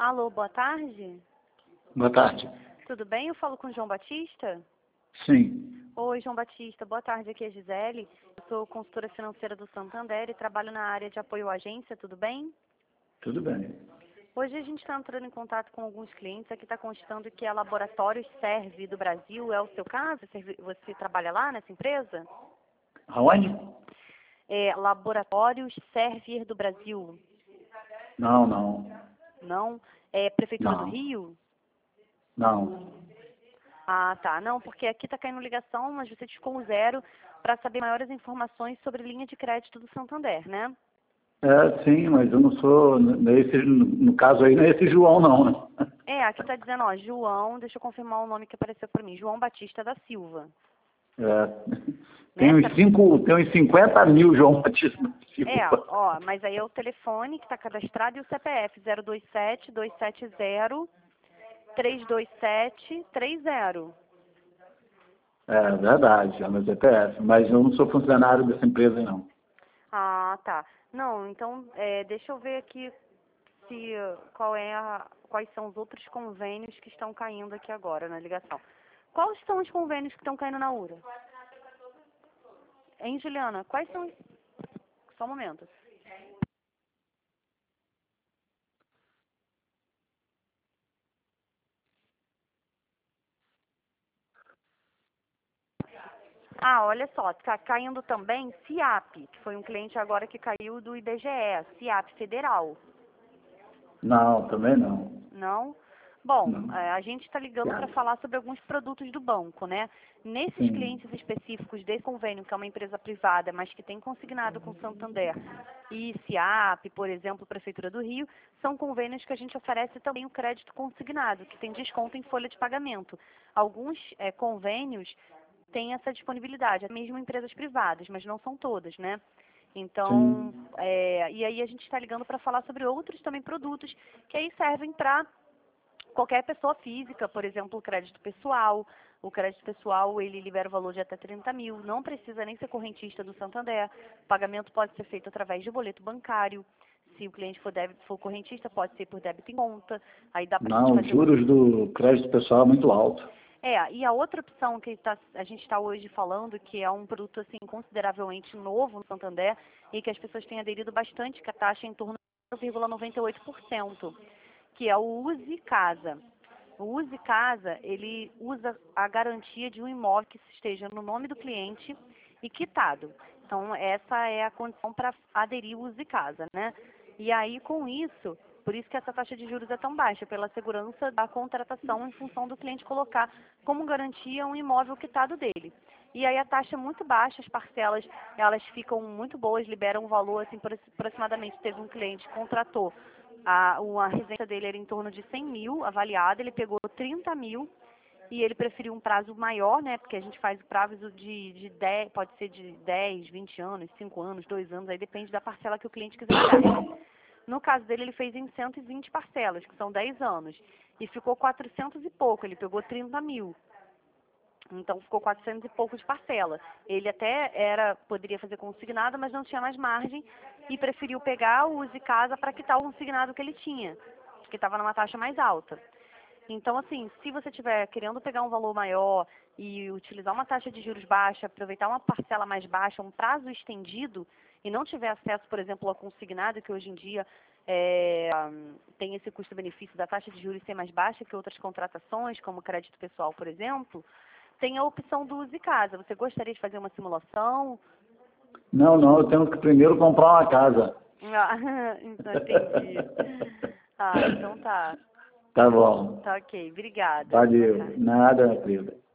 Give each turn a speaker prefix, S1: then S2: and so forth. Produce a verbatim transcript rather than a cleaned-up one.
S1: Alô, boa tarde.
S2: Boa tarde.
S1: Tudo bem? Eu falo com o João Batista?
S2: Sim.
S1: Oi, João Batista. Boa tarde, aqui é a Gisele. Eu sou consultora financeira do Santander e trabalho na área de apoio à agência, tudo bem?
S2: Tudo bem.
S1: Hoje a gente está entrando em contato com alguns clientes. Aqui está constando que a Laboratórios Serve do Brasil. É o seu caso? Você você trabalha lá nessa empresa?
S2: Aonde?
S1: É Laboratórios Servir do Brasil.
S2: Não, não.
S1: Não? É Prefeitura do
S2: Não.
S1: Rio?
S2: Não.
S1: Ah, tá. Não, porque aqui está caindo ligação, mas você ficou um zero para saber maiores informações sobre linha de crédito do Santander, né?
S2: É, sim, mas eu não sou, nesse, no caso aí, não é esse João, não, né?
S1: É, aqui está dizendo, ó, João, deixa eu confirmar o nome que apareceu para mim, João Batista da Silva.
S2: É. Tem
S1: Né?
S2: uns
S1: Tá-
S2: cinco, tem uns cinquenta mil João Batista
S1: É,
S2: Silva.
S1: ó, mas aí é o telefone que está cadastrado e o C P F zero dois sete, dois sete zero, três dois sete, três zero.
S2: É verdade, é meu C P F, mas eu não sou funcionário dessa empresa, não.
S1: Ah, tá. Não, então, é, deixa eu ver aqui se qual é a, quais são os outros convênios que estão caindo aqui agora na ligação. Quais são os convênios que estão caindo na U R A? Hein, Juliana? Quais são? Só um momento. Ah, olha só, está caindo também CIAP, que foi um cliente agora que caiu do I B G E, CIAP Federal.
S2: Não, também não.
S1: Não? Bom,
S2: Não.
S1: é, a gente está ligando para falar sobre alguns produtos do banco, né? Nesses
S2: Sim.
S1: clientes específicos desse convênio, que é uma empresa privada, mas que tem consignado com Santander e CIAP, por exemplo, Prefeitura do Rio, são convênios que a gente oferece também o crédito consignado, que tem desconto em folha de pagamento. Alguns é, convênios têm essa disponibilidade, mesmo empresas privadas, mas não são todas, né? Então,
S2: Sim.
S1: é, e aí a gente está ligando para falar sobre outros também produtos que aí servem para qualquer pessoa física, por exemplo, o crédito pessoal. O crédito pessoal, ele libera o valor de até trinta mil, não precisa nem ser correntista do Santander. O pagamento pode ser feito através de boleto bancário. Se o cliente for, débito, for correntista, pode ser por débito em conta. Aí dá para a gente
S2: Não, os
S1: fazer um...
S2: juros do crédito pessoal é muito alto.
S1: É, e a outra opção que tá, a gente está hoje falando, que é um produto assim consideravelmente novo no Santander e que as pessoas têm aderido bastante, que a taxa é em torno de zero vírgula noventa e oito por cento, que é o Use Casa. O Use Casa, ele usa a garantia de um imóvel que esteja no nome do cliente e quitado. Então, essa é a condição para aderir ao Use Casa, né? E aí, com isso, por isso que essa taxa de juros é tão baixa, pela segurança da contratação em função do cliente colocar como garantia um imóvel quitado dele. E aí a taxa é muito baixa, as parcelas, elas ficam muito boas, liberam um valor, assim, por aproximadamente, teve um cliente que contratou, a, a residência dele era em torno de cem mil avaliada, ele pegou trinta mil e ele preferiu um prazo maior, né, porque a gente faz o prazo de, de dez, pode ser de dez, vinte anos, cinco anos, dois anos, aí depende da parcela que o cliente quiser pagar. No caso dele, ele fez em cento e vinte parcelas, que são dez anos, e ficou quatrocentos e pouco, ele pegou trinta mil. Então ficou quatrocentos e pouco de parcela. Ele até era, poderia fazer consignado, mas não tinha mais margem e preferiu pegar o Use Casa para quitar o consignado que ele tinha, que estava numa taxa mais alta. Então, assim, se você estiver querendo pegar um valor maior e utilizar uma taxa de juros baixa, aproveitar uma parcela mais baixa, um prazo estendido, e não tiver acesso, por exemplo, ao consignado, que hoje em dia é, tem esse custo-benefício da taxa de juros ser mais baixa que outras contratações, como crédito pessoal, por exemplo, tem a opção do Use Casa. Você gostaria de fazer uma simulação?
S2: Não, não, eu tenho que primeiro comprar uma casa.
S1: Ah, entendi. Ah, então tá.
S2: Tá bom.
S1: Tá ok. Obrigada. Boa
S2: Valeu.
S1: tarde.
S2: Nada, Frida.